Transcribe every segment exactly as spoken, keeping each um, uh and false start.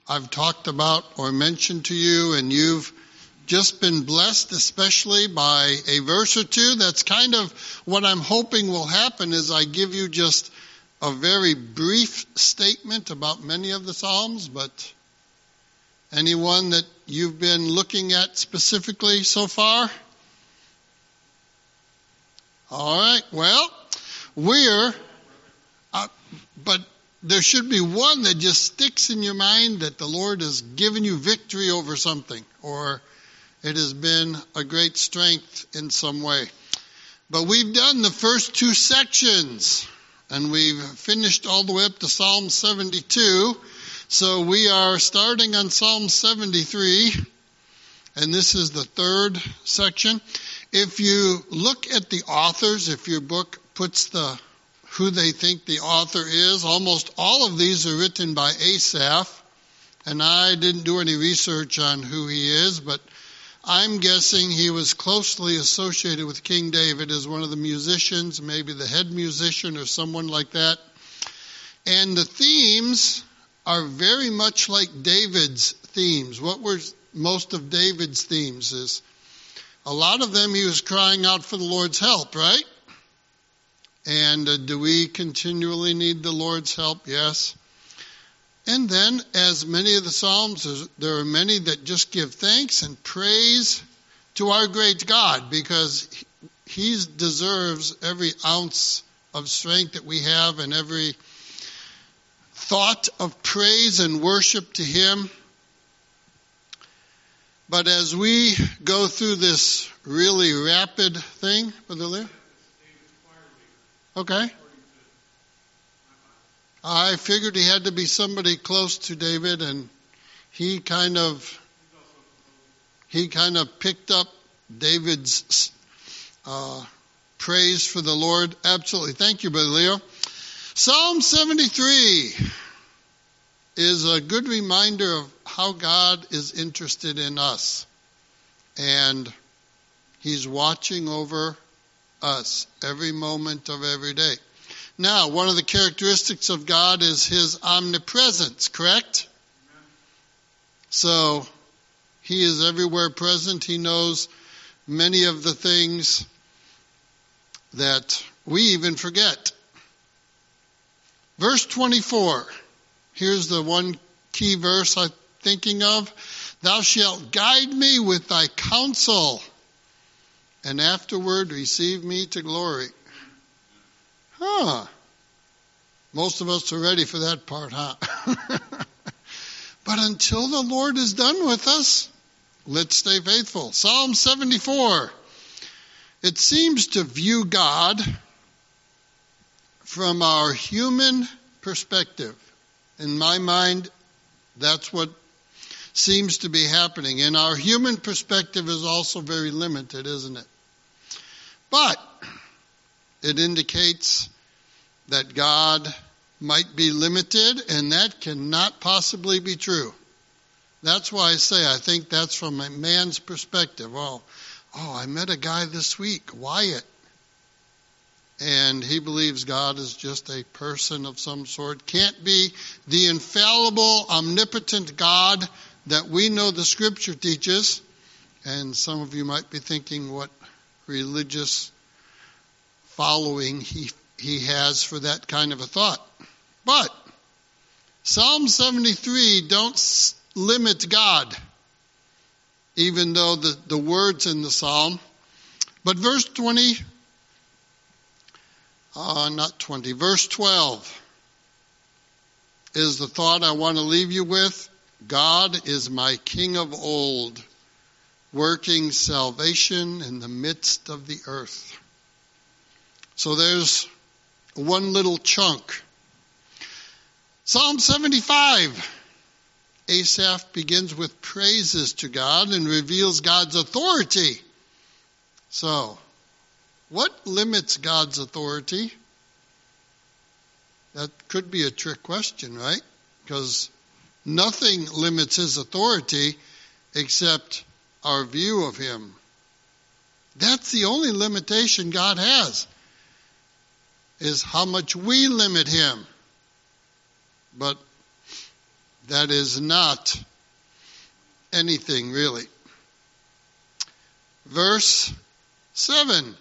I've talked about or mentioned to you, and you've just been blessed, especially by a verse or two. That's kind of what I'm hoping will happen, is I give you just a very brief statement about many of the Psalms, but anyone that you've been looking at specifically so far? All right, well, we're, uh, but there should be one that just sticks in your mind, that the Lord has given you victory over something, or it has been a great strength in some way. But we've done the first two sections, and we've finished all the way up to Psalm seventy-two. So we are starting on Psalm seventy-three, and this is the third section. If you look at the authors, if your book puts the who they think the author is, almost all of these are written by Asaph, and I didn't do any research on who he is, but I'm guessing he was closely associated with King David as one of the musicians, maybe the head musician or someone like that. And the themes are very much like David's themes. What were most of David's themes is, a lot of them he was crying out for the Lord's help, right? And uh, do we continually need the Lord's help? Yes. And then, as many of the Psalms, there are many that just give thanks and praise to our great God, because He deserves every ounce of strength that we have and every thought of praise and worship to Him. But as we go through this really rapid thing, Brother Lear? Okay. I figured he had to be somebody close to David, and he kind of he kind of picked up David's uh, praise for the Lord. Absolutely. Thank you, Brother Leo. Psalm seventy-three is a good reminder of how God is interested in us, and He's watching over us every moment of every day. Now, one of the characteristics of God is His omnipresence, correct? Amen. So, He is everywhere present. He knows many of the things that we even forget. Verse twenty-four. Here's the one key verse I'm thinking of. Thou shalt guide me with thy counsel, and afterward receive me to glory. Huh. Most of us are ready for that part, huh? But until the Lord is done with us, let's stay faithful. Psalm seventy-four. It seems to view God from our human perspective. In my mind, that's what seems to be happening. And our human perspective is also very limited, isn't it? But it indicates that God might be limited, and that cannot possibly be true. That's why I say I think that's from a man's perspective. Oh, oh, I met a guy this week, Wyatt. And he believes God is just a person of some sort. Can't be the infallible, omnipotent God that we know the Scripture teaches. And some of you might be thinking what religious following he he has for that kind of a thought. But Psalm seventy-three don't limit God, even though the, the words in the psalm. But verse twenty, uh, not twenty, verse twelve is the thought I want to leave you with. God is my King of old, working salvation in the midst of the earth. So there's one little chunk. Psalm seventy-five. Asaph begins with praises to God and reveals God's authority. So, what limits God's authority? That could be a trick question, right? Because nothing limits His authority except our view of Him. That's the only limitation God has, is how much we limit Him. But that is not anything really. Verse seven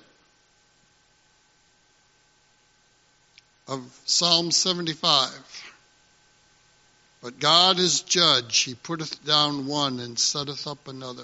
of Psalm seventy-five. But God is judge. He putteth down one and setteth up another.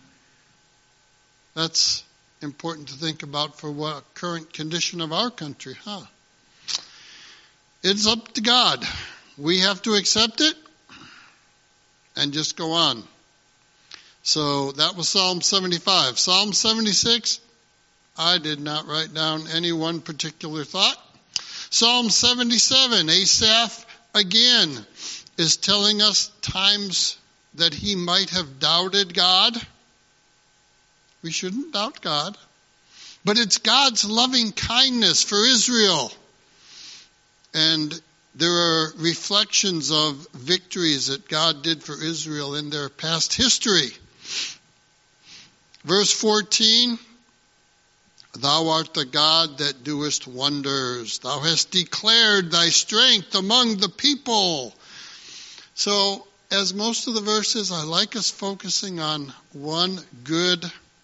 That's important to think about for what current condition of our country, huh? It's up to God. We have to accept it and just go on. So that was Psalm seventy-five. Psalm seventy-six, I did not write down any one particular thought. Psalm seventy-seven, Asaph again is telling us times that he might have doubted God. We shouldn't doubt God. But it's God's loving kindness for Israel. And there are reflections of victories that God did for Israel in their past history. Verse fourteen, Thou art the God that doest wonders. Thou hast declared thy strength among the people. So, as most of the verses, I like us focusing on one good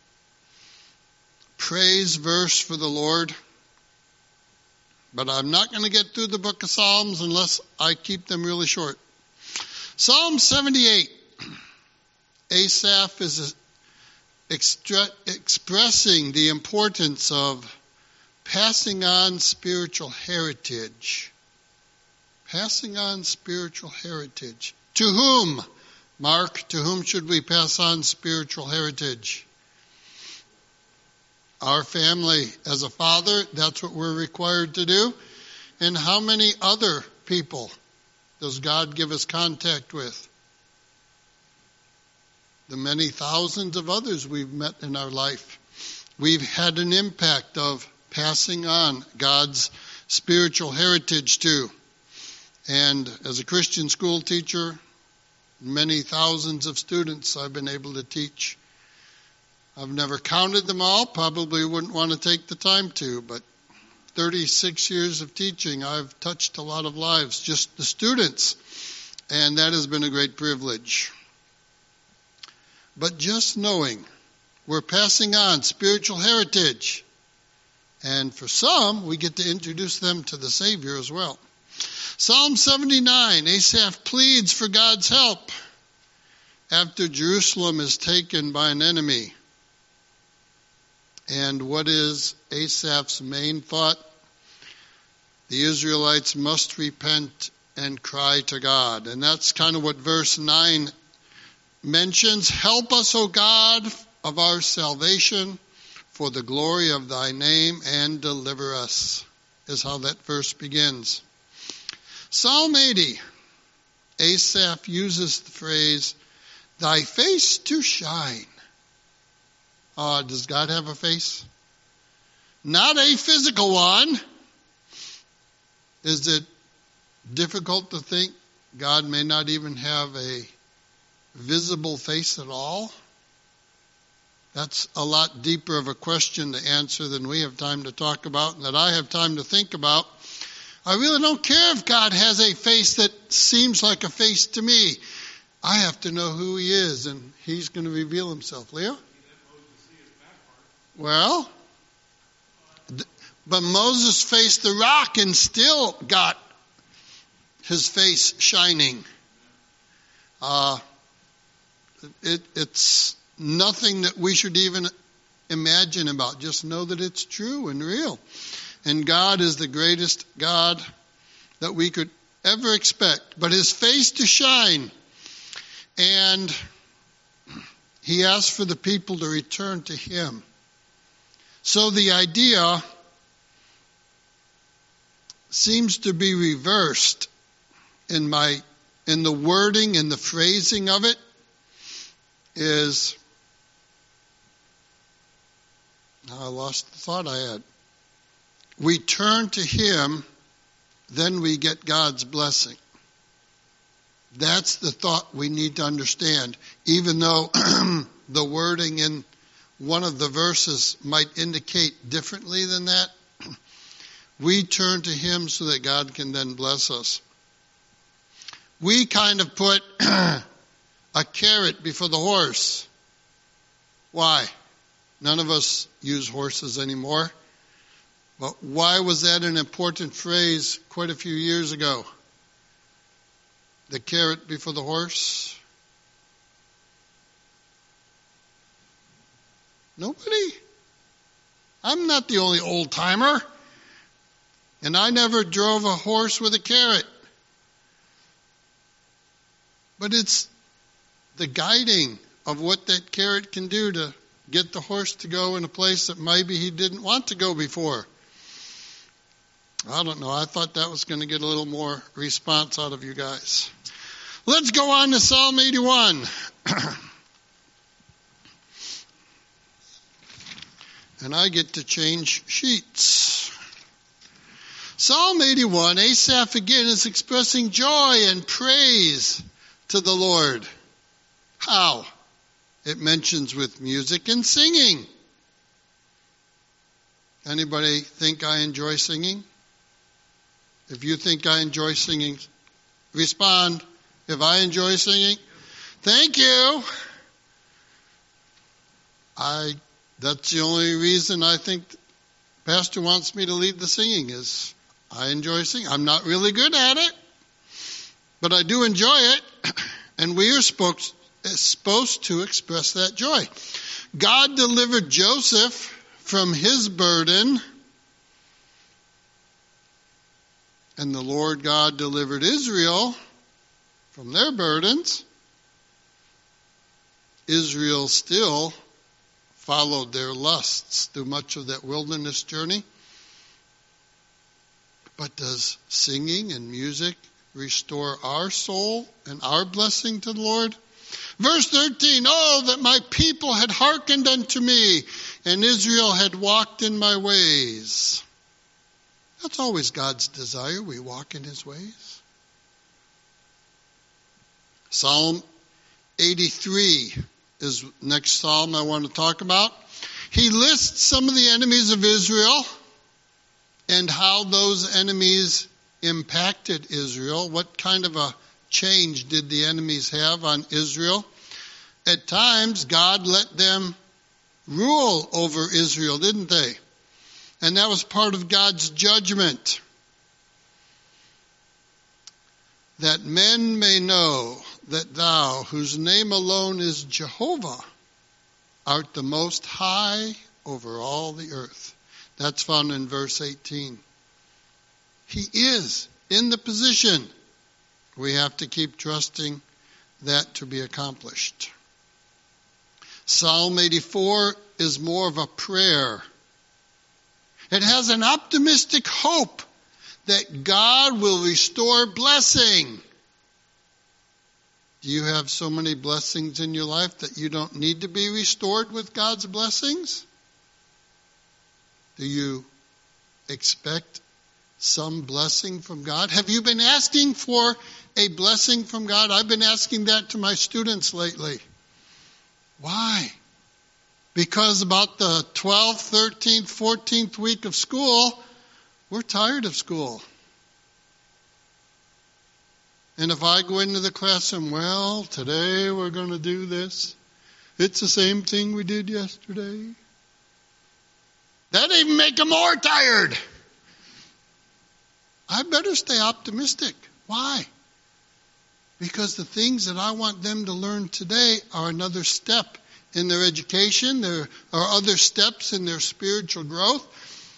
praise verse for the Lord. But I'm not going to get through the book of Psalms unless I keep them really short. Psalm seventy-eight. Asaph is extra- expressing the importance of passing on spiritual heritage. Passing on spiritual heritage. To whom? Mark, to whom should we pass on spiritual heritage? Our family. As a father, that's what we're required to do. And how many other people does God give us contact with? The many thousands of others we've met in our life. We've had an impact of passing on God's spiritual heritage to. And as a Christian school teacher, many thousands of students I've been able to teach. I've never counted them all, probably wouldn't want to take the time to, but thirty-six years of teaching, I've touched a lot of lives, just the students, and that has been a great privilege. But just knowing we're passing on spiritual heritage, and for some, we get to introduce them to the Savior as well. Psalm seventy-nine, Asaph pleads for God's help after Jerusalem is taken by an enemy. And what is Asaph's main thought? The Israelites must repent and cry to God. And that's kind of what verse nine mentions. Help us, O God, of our salvation, for the glory of thy name, and deliver us, is how that verse begins. Psalm eighty, Asaph uses the phrase, thy face to shine. Uh, does God have a face? Not a physical one. Is it difficult to think God may not even have a visible face at all? That's a lot deeper of a question to answer than we have time to talk about and that I have time to think about. I really don't care if God has a face that seems like a face to me. I have to know who he is, and he's going to reveal himself. Leo? Well, but Moses faced the rock and still got his face shining. Uh, it, it's nothing that we should even imagine about. Just know that it's true and real. And God is the greatest God that we could ever expect. But his face to shine. And he asked for the people to return to him. So the idea seems to be reversed in my in the wording and the phrasing of it is, now I lost the thought I had. We turn to him, then we get God's blessing. That's the thought we need to understand, even though the wording in one of the verses might indicate differently than that. We turn to him so that God can then bless us. we kind of put a carrot before the horse. Why? None of us use horses anymore. But why was that an important phrase quite a few years ago? The carrot before the horse? Nobody? I'm not the only old timer. And I never drove a horse with a carrot. But it's the guiding of what that carrot can do to get the horse to go in a place that maybe he didn't want to go before. I don't know. I thought that was going to get a little more response out of you guys. Let's go on to Psalm eighty-one. And I get to change sheets. Psalm eighty-one, Asaph again is expressing joy and praise to the Lord. How? It mentions with music and singing. Anybody think I enjoy singing? If you think I enjoy singing, respond. If I enjoy singing, thank you. I, that's the only reason I think Pastor wants me to lead the singing is I enjoy singing. I'm not really good at it, but I do enjoy it. And we are supposed, supposed to express that joy. God delivered Joseph from his burden, and the Lord God delivered Israel from their burdens. Israel still followed their lusts through much of that wilderness journey. But does singing and music restore our soul and our blessing to the Lord? Verse thirteen, oh, that my people had hearkened unto me, and Israel had walked in my ways. That's always God's desire, we walk in his ways. Psalm eighty-three is the next psalm I want to talk about. He lists some of the enemies of Israel and how those enemies impacted Israel. What kind of a change did the enemies have on Israel? At times, God let them rule over Israel, didn't they? And that was part of God's judgment. That men may know that thou, whose name alone is Jehovah, art the most high over all the earth. That's found in verse eighteen. He is in the position. We have to keep trusting that to be accomplished. Psalm eighty-four is more of a prayer. It has an optimistic hope that God will restore blessing. Do you have so many blessings in your life that you don't need to be restored with God's blessings? Do you expect some blessing from God? Have you been asking for a blessing from God? I've been asking that to my students lately. Why? Because about the twelfth, thirteenth, fourteenth week of school, we're tired of school. And if I go into the classroom, well, today we're going to do this. It's the same thing we did yesterday. That even make them more tired. I better stay optimistic. Why? Because the things that I want them to learn today are another step in their education. There are other steps in their spiritual growth.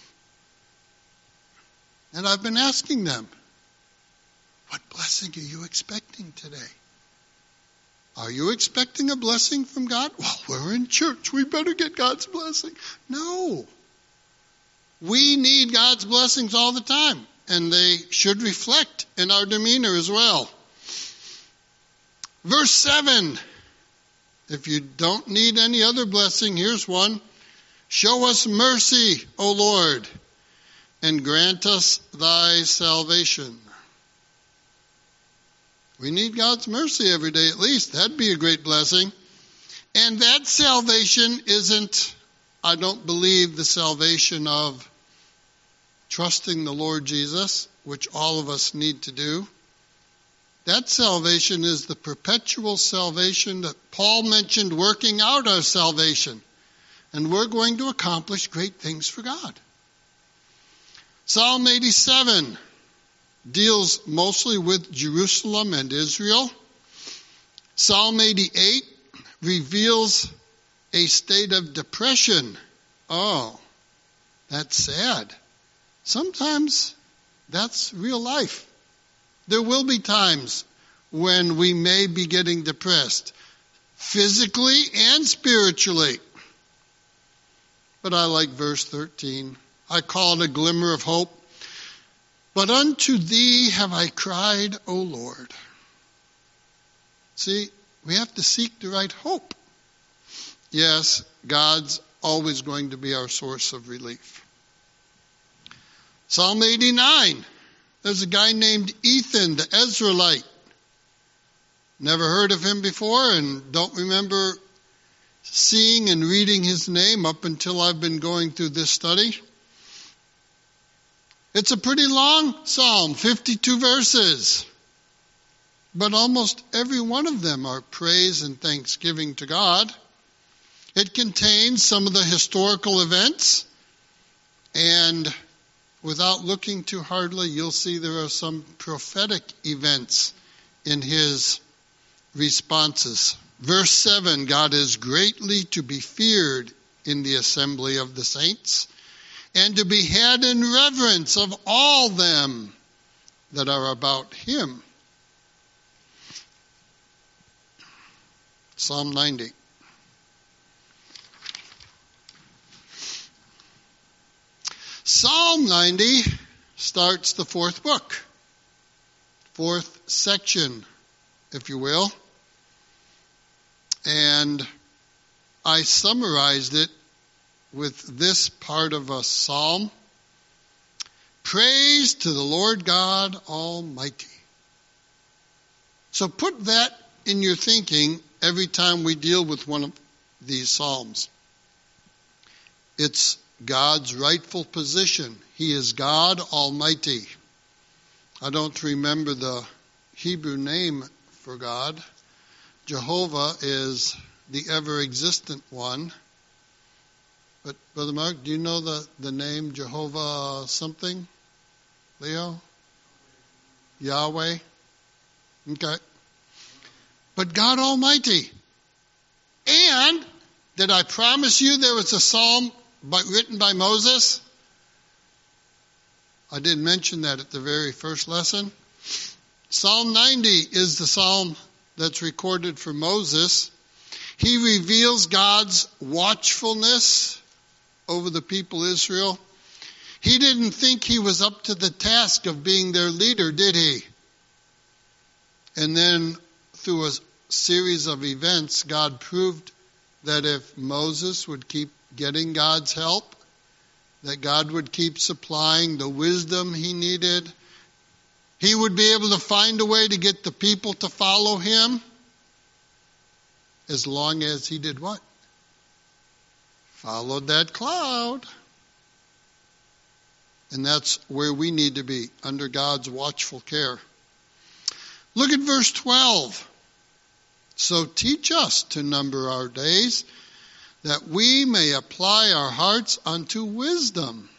And I've been asking them, what blessing are you expecting today? Are you expecting a blessing from God? Well, we're in church. We better get God's blessing. No. We need God's blessings all the time. And they should reflect in our demeanor as well. Verse seven. If you don't need any other blessing, here's one. Show us mercy, O Lord, and grant us thy salvation. We need God's mercy every day at least. That'd be a great blessing. And that salvation isn't, I don't believe, the salvation of trusting the Lord Jesus, which all of us need to do. That salvation is the perpetual salvation that Paul mentioned, working out our salvation. And we're going to accomplish great things for God. Psalm eighty-seven deals mostly with Jerusalem and Israel. Psalm eighty-eight reveals a state of depression. Oh, that's sad. Sometimes that's real life. There will be times when we may be getting depressed, physically and spiritually. But I like verse thirteen. I call it a glimmer of hope. But unto thee have I cried, O Lord. See, we have to seek the right hope. Yes, God's always going to be our source of relief. Psalm eighty-nine. There's a guy named Ethan, the Ezrahite. Never heard of him before and don't remember seeing and reading his name up until I've been going through this study. It's a pretty long psalm, fifty-two verses. But almost every one of them are praise and thanksgiving to God. It contains some of the historical events, and without looking too hardly, you'll see there are some prophetic events in his responses. Verse seven, God is greatly to be feared in the assembly of the saints, and to be had in reverence of all them that are about him. Psalm ninety. Psalm ninety starts the fourth book, fourth section, if you will. And I summarized it with this part of a psalm. Praise to the Lord God Almighty. So put that in your thinking every time we deal with one of these psalms. It's God's rightful position. He is God Almighty. I don't remember the Hebrew name for God. Jehovah is the ever-existent one. But, Brother Mark, do you know the, the name Jehovah something? Leo? Yahweh? Okay. But God Almighty. And did I promise you there was a psalm by, written by Moses? I did mention that at the very first lesson. Psalm ninety is the psalm that's recorded for Moses. He reveals God's watchfulness over the people Israel. He didn't think he was up to the task of being their leader, did he? And then through a series of events, God proved that if Moses would keep getting God's help, that God would keep supplying the wisdom he needed, he would be able to find a way to get the people to follow him, as long as he did what? Followed that cloud. And that's where we need to be, under God's watchful care. Look at verse twelve. So teach us to number our days, that we may apply our hearts unto wisdom.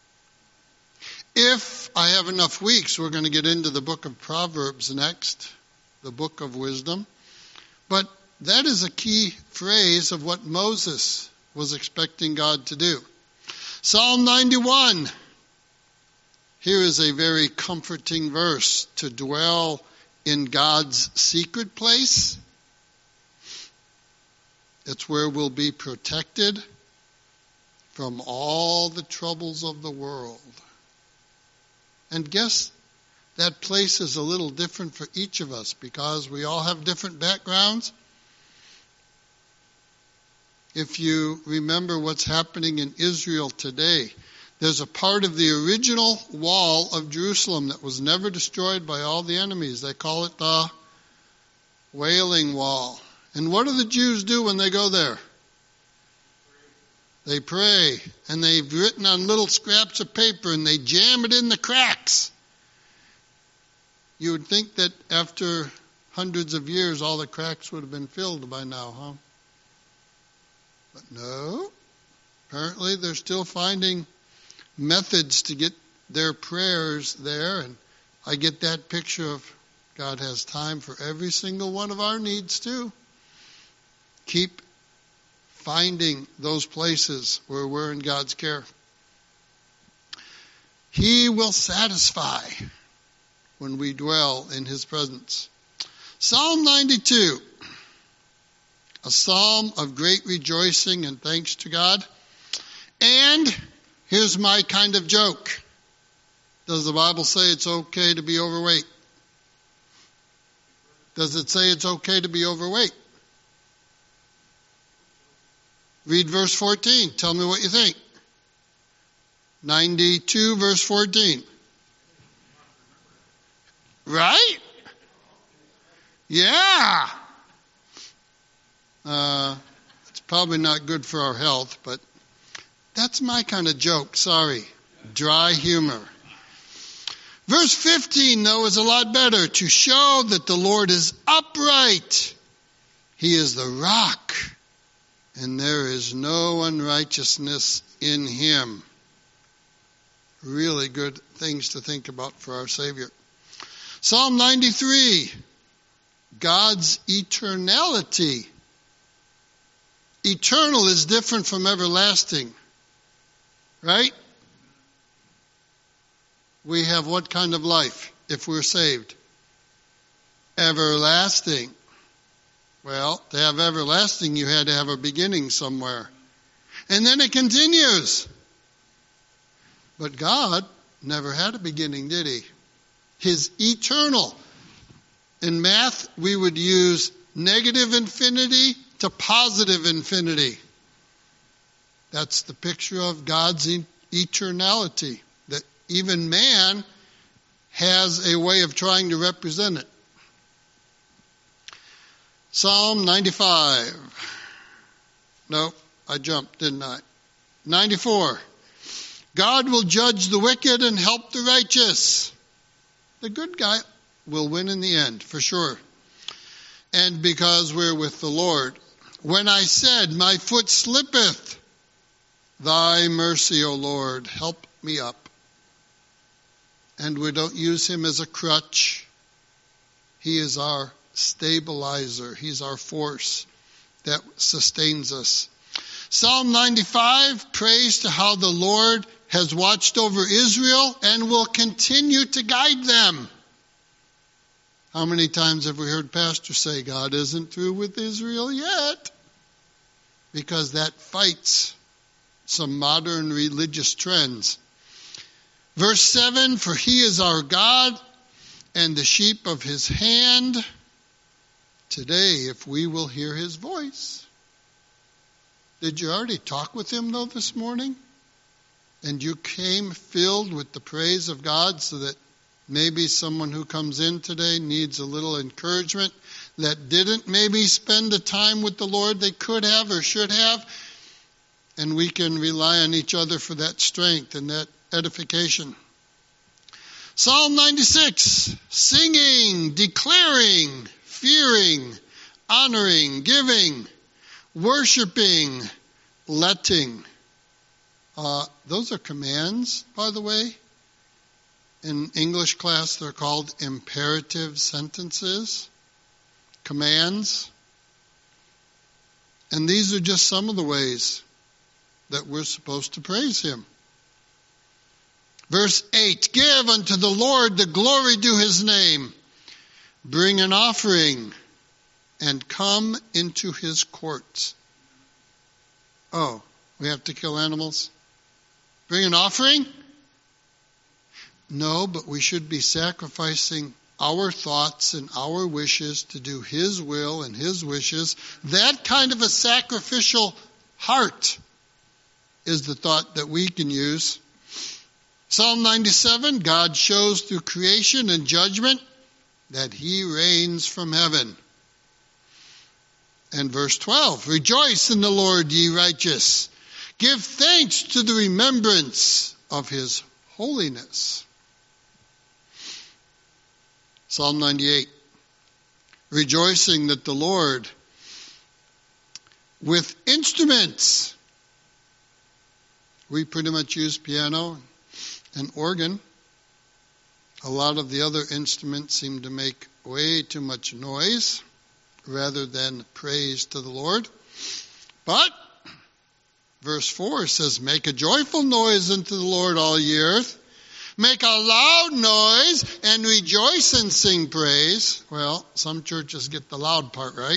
If I have enough weeks, we're going to get into the book of Proverbs next, the book of wisdom. But that is a key phrase of what Moses was expecting God to do. Psalm ninety-one. Here is a very comforting verse. To dwell in God's secret place. It's where we'll be protected from all the troubles of the world. And guess that place is a little different for each of us because we all have different backgrounds. If you remember what's happening in Israel today, there's a part of the original wall of Jerusalem that was never destroyed by all the enemies. They call it the Wailing Wall. And what do the Jews do when they go there? They pray. And they've written on little scraps of paper and they jam it in the cracks. You would think that after hundreds of years, all the cracks would have been filled by now, huh? But no. Apparently, they're still finding methods to get their prayers there. And I get that picture of God has time for every single one of our needs, too. Keep finding those places where we're in God's care. He will satisfy when we dwell in His presence. Psalm ninety-two, a psalm of great rejoicing and thanks to God. And here's my kind of joke. Does the Bible say it's okay to be overweight? Does it say it's okay to be overweight? Read verse fourteen. Tell me what you think. ninety-two, verse fourteen. Right? Yeah. Uh, it's probably not good for our health, but that's my kind of joke. Sorry. Dry humor. Verse fifteen, though, is a lot better. To show that the Lord is upright. He is the rock, and there is no unrighteousness in Him. Really good things to think about for our Savior. Psalm ninety-three, God's eternality. Eternal is different from everlasting, right? We have what kind of life if we're saved? Everlasting. Well, to have everlasting, you had to have a beginning somewhere. And then it continues. But God never had a beginning, did He? His eternal. In math, we would use negative infinity to positive infinity. That's the picture of God's eternality. That even man has a way of trying to represent it. Psalm ninety-five. No, I jumped, didn't I? ninety-four. God will judge the wicked and help the righteous. The good guy will win in the end, for sure. And because we're with the Lord. When I said, my foot slippeth, thy mercy, O Lord, help me up. And we don't use Him as a crutch. He is our stabilizer. He's our force that sustains us. Psalm ninety-five, praise to how the Lord has watched over Israel and will continue to guide them. How many times have we heard pastors say, God isn't through with Israel yet? Because that fights some modern religious trends. Verse seven, for He is our God and the sheep of His hand. Today, if we will hear His voice. Did you already talk with Him, though, this morning? And you came filled with the praise of God so that maybe someone who comes in today needs a little encouragement that didn't maybe spend the time with the Lord they could have or should have. And we can rely on each other for that strength and that edification. Psalm ninety-six, singing, declaring, fearing, honoring, giving, worshiping, letting. Uh, those are commands, by the way. In English class, they're called imperative sentences. Commands. And these are just some of the ways that we're supposed to praise Him. Verse eight, give unto the Lord the glory due His name. Bring an offering and come into His courts. Oh, we have to kill animals? Bring an offering? No, but we should be sacrificing our thoughts and our wishes to do His will and His wishes. That kind of a sacrificial heart is the thought that we can use. Psalm ninety-seven, God shows through creation and judgment that He reigns from heaven. And verse twelve, rejoice in the Lord, ye righteous. Give thanks to the remembrance of His holiness. Psalm ninety-eight. Rejoicing that the Lord with instruments. We pretty much use piano and organ. A lot of the other instruments seem to make way too much noise rather than praise to the Lord. But verse four says, make a joyful noise unto the Lord, all ye earth. Make a loud noise and rejoice and sing praise. Well, some churches get the loud part right.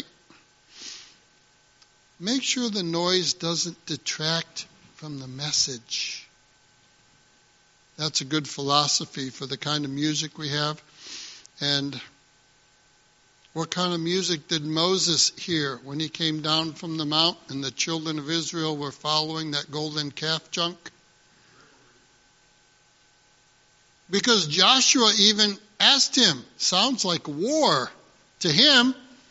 Make sure the noise doesn't detract from the message. That's a good philosophy for the kind of music we have. And what kind of music did Moses hear when he came down from the mount and the children of Israel were following that golden calf junk? Because Joshua even asked him, sounds like war to him.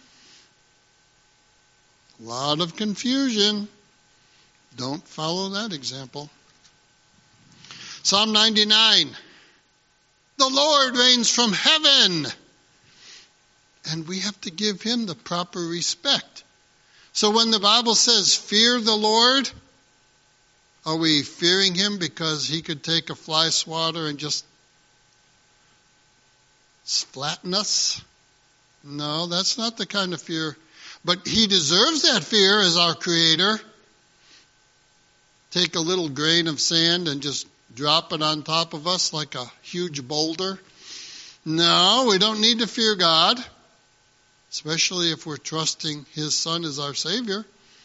A lot of confusion. Don't follow that example. Psalm ninety-nine. The Lord reigns from heaven. And we have to give him the proper respect. So when the Bible says, fear the Lord, are we fearing him because he could take a fly swatter and just flatten us? No, that's not the kind of fear. But he deserves that fear as our creator. Take a little grain of sand and just drop it on top of us like a huge boulder. No, we don't need to fear God, especially if we're trusting his Son as our Savior.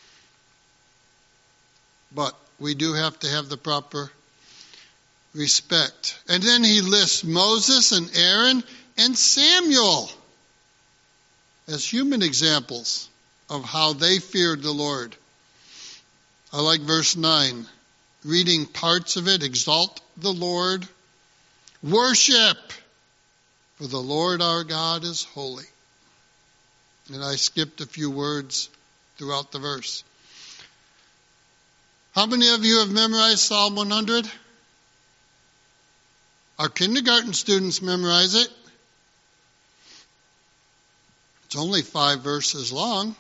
But we do have to have the proper respect. And then he lists Moses and Aaron and Samuel as human examples of how they feared the Lord. I like verse nine. Reading parts of it, exalt the Lord. Worship, for the Lord our God is holy. And I skipped a few words throughout the verse. How many of you have memorized Psalm one hundred? Our kindergarten students memorize it. It's only five verses long.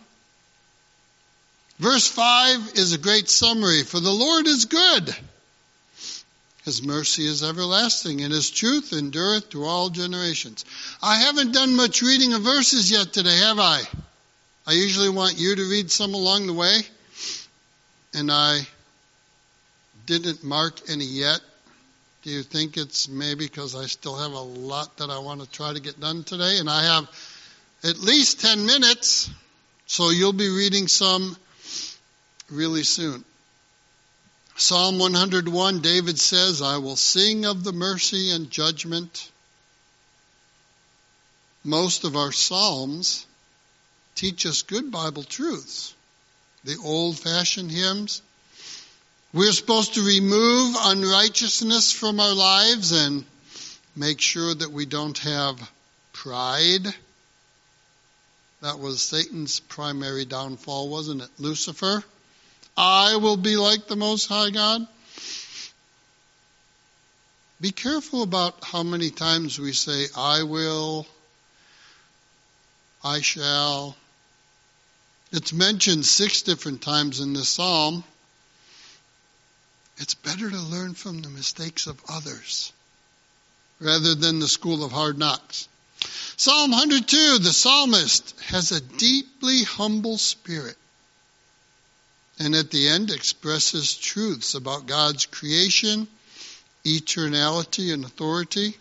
Verse five is a great summary. For the Lord is good. His mercy is everlasting, and his truth endureth to all generations. I haven't done much reading of verses yet today, have I? I usually want you to read some along the way, and I didn't mark any yet. Do you think it's maybe because I still have a lot that I want to try to get done today? And I have at least ten minutes, so you'll be reading some really soon. Psalm one hundred one, David says, I will sing of the mercy and judgment. Most of our Psalms teach us good Bible truths. The old-fashioned hymns. We're supposed to remove unrighteousness from our lives and make sure that we don't have pride. That was Satan's primary downfall, wasn't it? Lucifer. I will be like the Most High God. Be careful about how many times we say, I will, I shall. It's mentioned six different times in this psalm. It's better to learn from the mistakes of others rather than the school of hard knocks. Psalm one hundred two, the psalmist has a deeply humble spirit. And at the end expresses truths about God's creation, eternality, and authority.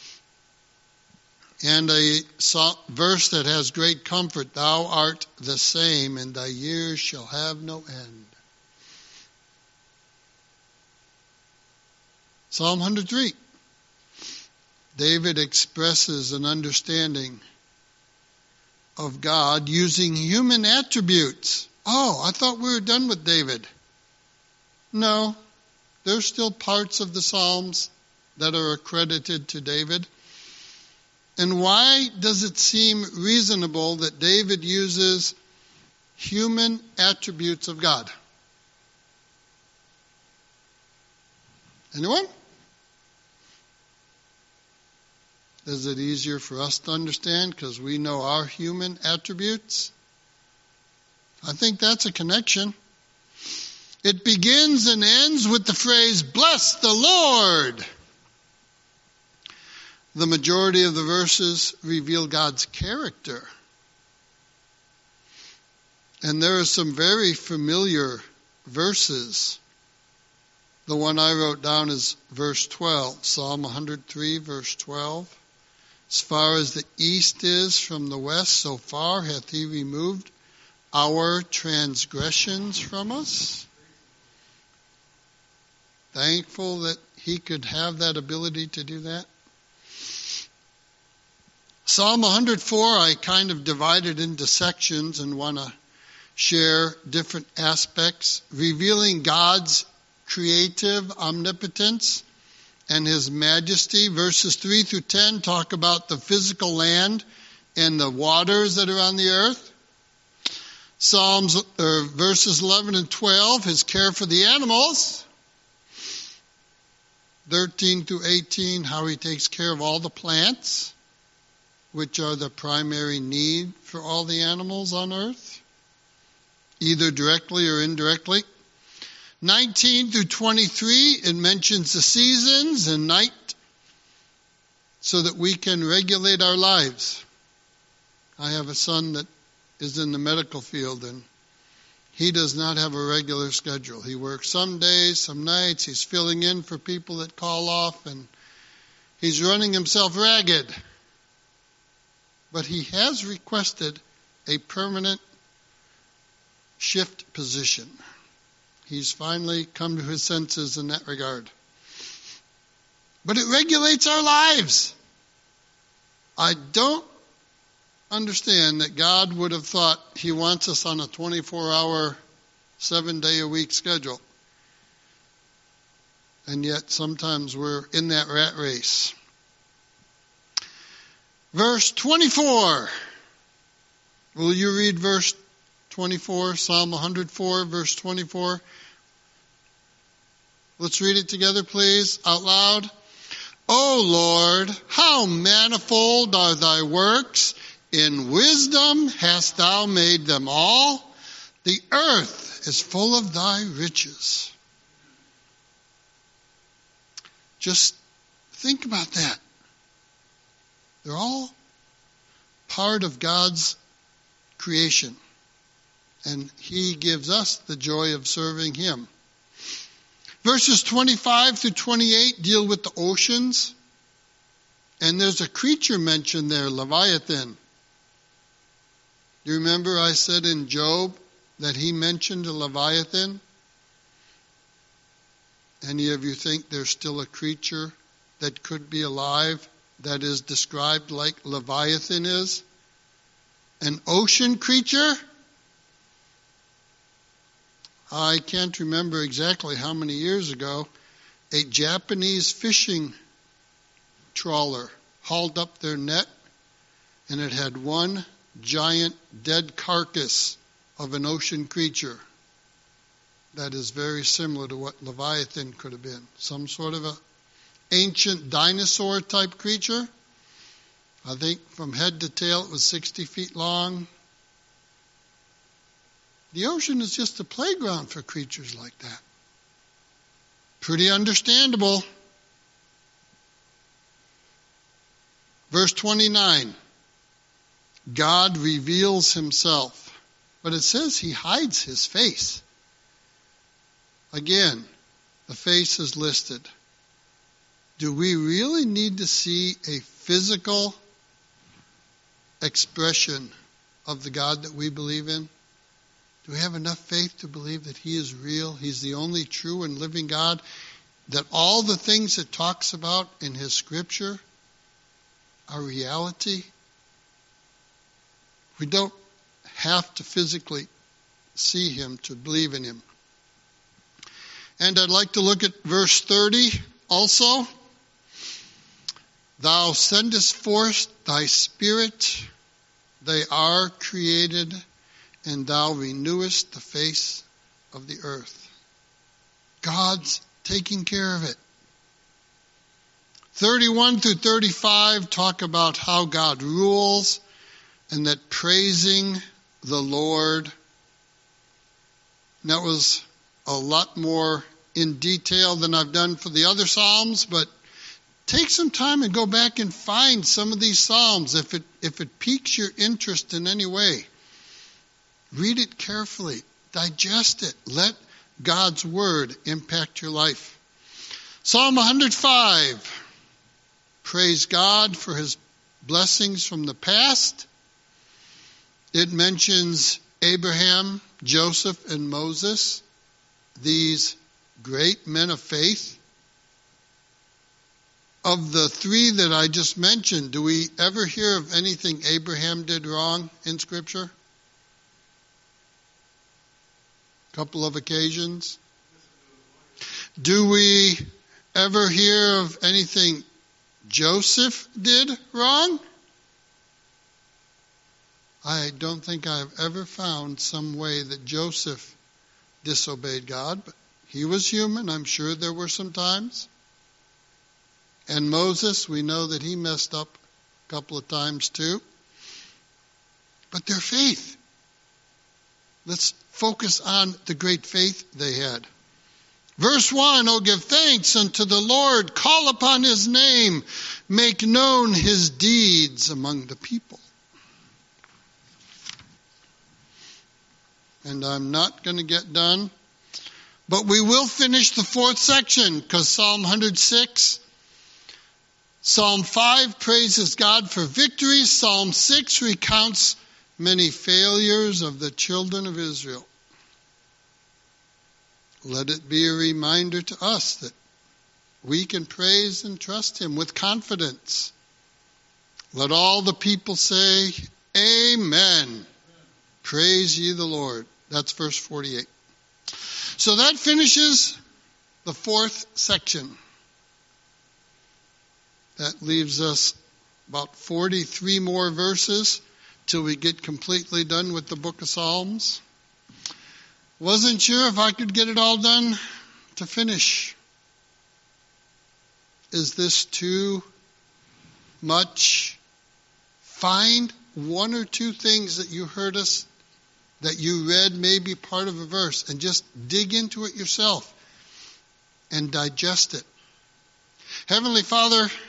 And a verse that has great comfort, thou art the same, and thy years shall have no end. Psalm one hundred three. David expresses an understanding of God using human attributes. Oh, I thought we were done with David. No, there's still parts of the Psalms that are accredited to David. And why does it seem reasonable that David uses human attributes of God? Anyone? Is it easier for us to understand because we know our human attributes? I think that's a connection. It begins and ends with the phrase, bless the Lord. The majority of the verses reveal God's character. And there are some very familiar verses. The one I wrote down is verse twelve, Psalm one hundred three, verse twelve. As far as the east is from the west, so far hath he removed our transgressions from us. Thankful that he could have that ability to do that. Psalm one hundred four, I kind of divided into sections and want to share different aspects, revealing God's creative omnipotence and his majesty. Verses three through ten talk about the physical land and the waters that are on the earth. Psalms, or verses eleven and twelve, his care for the animals. thirteen through eighteen, how he takes care of all the plants, which are the primary need for all the animals on earth, either directly or indirectly. nineteen through twenty-three, it mentions the seasons and night so that we can regulate our lives. I have a son that is in the medical field, and he does not have a regular schedule. He works some days, some nights. He's filling in for people that call off, and he's running himself ragged. But he has requested a permanent shift position. He's finally come to his senses in that regard. But it regulates our lives. I don't understand that God would have thought he wants us on a twenty-four hour, seven-day-a-week schedule. And yet sometimes we're in that rat race. Verse twenty-four. Will you read verse twenty-four, Psalm one hundred four, verse twenty-four? Let's read it together, please, out loud. O Lord, how manifold are thy works! In wisdom hast thou made them all. The earth is full of thy riches. Just think about that. They're all part of God's creation. And he gives us the joy of serving him. Verses twenty-five through twenty-eight deal with the oceans. And there's a creature mentioned there, Leviathan. Do you remember I said in Job that he mentioned a Leviathan? Any of you think there's still a creature that could be alive that is described like Leviathan is? An ocean creature? I can't remember exactly how many years ago, a Japanese fishing trawler hauled up their net, and it had one giant dead carcass of an ocean creature that is very similar to what Leviathan could have been. Some sort of a ancient dinosaur type creature. I think from head to tail it was sixty feet long. The ocean is just a playground for creatures like that. Pretty understandable. Verse twenty-nine. God reveals himself. But it says he hides his face. Again, the face is listed. Do we really need to see a physical expression of the God that we believe in? Do we have enough faith to believe that he is real? He's the only true and living God? That all the things it talks about in his scripture are reality? We don't have to physically see him to believe in him. And I'd like to look at verse thirty also. Thou sendest forth thy spirit, they are created, and thou renewest the face of the earth. God's taking care of it. thirty-one through thirty-five talk about how God rules and that praising the Lord. And that was a lot more in detail than I've done for the other Psalms, but take some time and go back and find some of these Psalms if it, if it piques your interest in any way. Read it carefully. Digest it. Let God's Word impact your life. Psalm one hundred five. Praise God for His blessings from the past. It mentions Abraham, Joseph, and Moses, these great men of faith. Of the three that I just mentioned, do we ever hear of anything Abraham did wrong in Scripture? A couple of occasions. Do we ever hear of anything Joseph did wrong? I don't think I've ever found some way that Joseph disobeyed God, but he was human. I'm sure there were some times. And Moses, we know that he messed up a couple of times too. But their faith. Let's focus on the great faith they had. Verse one, oh, give thanks unto the Lord, call upon His name, make known His deeds among the people. And I'm not going to get done, but we will finish the fourth section, because Psalm one hundred six, Psalm five praises God for victories, Psalm six recounts many failures of the children of Israel. Let it be a reminder to us that we can praise and trust Him with confidence. Let all the people say, Amen. Praise ye the Lord. That's verse forty-eight. So that finishes the fourth section. That leaves us about forty-three more verses till we get completely done with the book of Psalms. Wasn't sure if I could get it all done to finish. Is this too much? Find one or two things that you heard us, that you read maybe part of a verse, and just dig into it yourself and digest it. Heavenly Father,